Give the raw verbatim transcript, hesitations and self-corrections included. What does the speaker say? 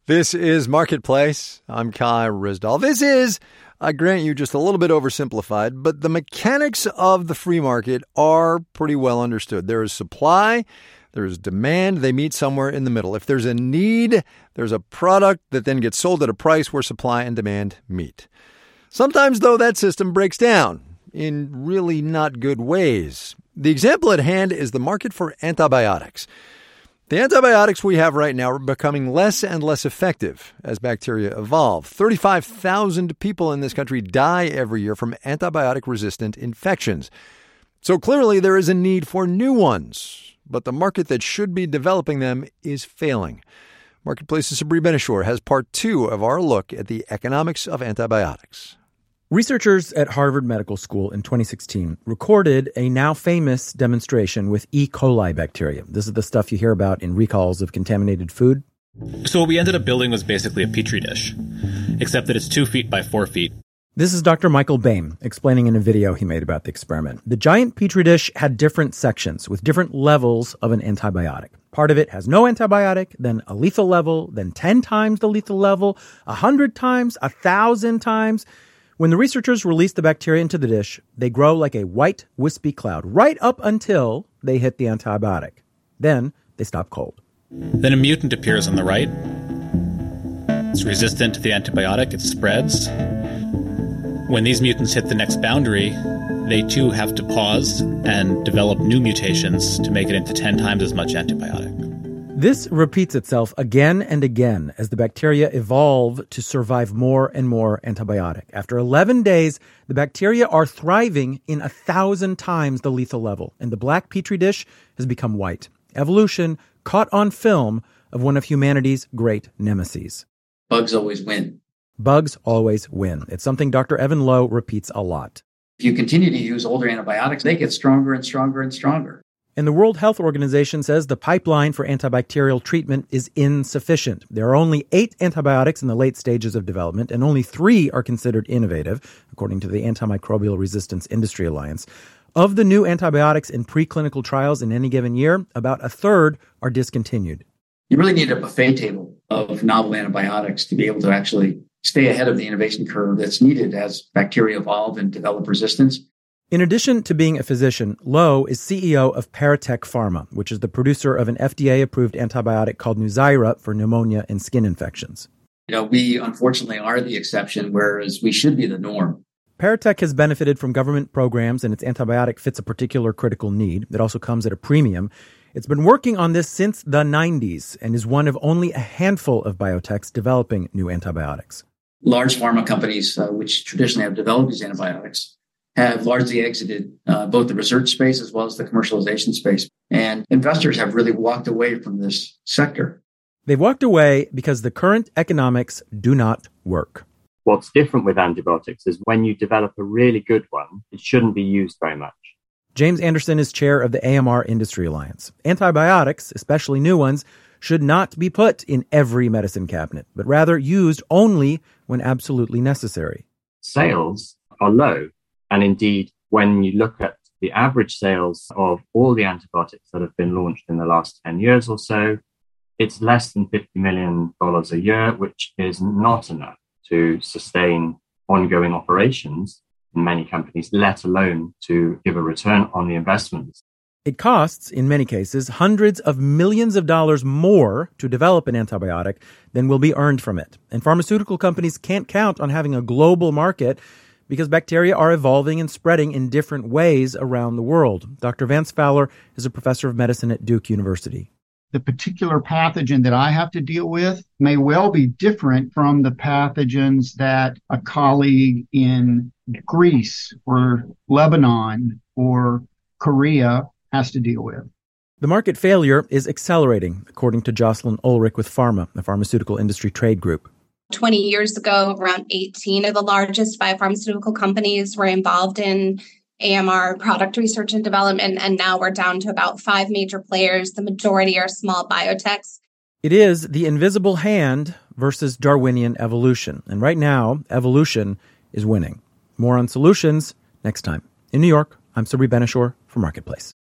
This is Marketplace. I'm Kai Ryssdal. This is, I grant you, just a little bit oversimplified, but the mechanics of the free market are pretty well understood. There is supply, there is demand, they meet somewhere in the middle. If there's a need, there's a product that then gets sold at a price where supply and demand meet. Sometimes, though, that system breaks down in really not good ways. The example at hand is the market for antibiotics. The antibiotics we have right now are becoming less and less effective as bacteria evolve. thirty-five thousand people in this country die every year from antibiotic-resistant infections. So clearly there is a need for new ones, but the market that should be developing them is failing. Marketplace's Sabri Ben-Achour has part two of our look at the economics of antibiotics. Researchers at Harvard Medical School in twenty sixteen recorded a now famous demonstration with E. coli bacteria. This is the stuff you hear about in recalls of contaminated food. So what we ended up building was basically a petri dish, except that it's two feet by four feet. This is Doctor Michael Boehm explaining in a video he made about the experiment. The giant petri dish had different sections with different levels of an antibiotic. Part of it has no antibiotic, then a lethal level, then ten times the lethal level, a hundred times, a thousand times. When the researchers release the bacteria into the dish, they grow like a white, wispy cloud right up until they hit the antibiotic. Then they stop cold. Then a mutant appears on the right. It's resistant to the antibiotic. It spreads. When these mutants hit the next boundary, they too have to pause and develop new mutations to make it into ten times as much antibiotic. This repeats itself again and again as the bacteria evolve to survive more and more antibiotic. After eleven days, the bacteria are thriving in a thousand times the lethal level, and the black petri dish has become white. Evolution caught on film of one of humanity's great nemeses. Bugs always win. Bugs always win. It's something Doctor Evan Low repeats a lot. If you continue to use older antibiotics, they get stronger and stronger and stronger. And the World Health Organization says the pipeline for antibacterial treatment is insufficient. There are only eight antibiotics in the late stages of development, and only three are considered innovative, according to the Antimicrobial Resistance Industry Alliance. Of the new antibiotics in preclinical trials in any given year, about a third are discontinued. You really need a buffet table of novel antibiotics to be able to actually stay ahead of the innovation curve that's needed as bacteria evolve and develop resistance. In addition to being a physician, Low is C E O of Paratech Pharma, which is the producer of an F D A-approved antibiotic called Nuzyra for pneumonia and skin infections. You know, we unfortunately are the exception, whereas we should be the norm. Paratech has benefited from government programs, and its antibiotic fits a particular critical need. It also comes at a premium. It's been working on this since the nineties and is one of only a handful of biotechs developing new antibiotics. Large pharma companies, uh, which traditionally have developed these antibiotics, have largely exited uh, both the research space as well as the commercialization space. And investors have really walked away from this sector. They've walked away because the current economics do not work. What's different with antibiotics is when you develop a really good one, it shouldn't be used very much. James Anderson is chair of the A M R Industry Alliance. Antibiotics, especially new ones, should not be put in every medicine cabinet, but rather used only when absolutely necessary. Sales are low. And indeed, when you look at the average sales of all the antibiotics that have been launched in the last ten years or so, it's less than fifty million dollars a year, which is not enough to sustain ongoing operations in many companies, let alone to give a return on the investments. It costs, in many cases, hundreds of millions of dollars more to develop an antibiotic than will be earned from it. And pharmaceutical companies can't count on having a global market because bacteria are evolving and spreading in different ways around the world. Doctor Vance Fowler is a professor of medicine at Duke University. The particular pathogen that I have to deal with may well be different from the pathogens that a colleague in Greece or Lebanon or Korea has to deal with. The market failure is accelerating, according to Jocelyn Ulrich with Pharma, the pharmaceutical industry trade group. twenty years ago, around eighteen of the largest biopharmaceutical companies were involved in A M R product research and development, and now we're down to about five major players. The majority are small biotechs. It is the invisible hand versus Darwinian evolution. And right now, evolution is winning. More on solutions next time. In New York, I'm Sabri Ben-Achour for Marketplace.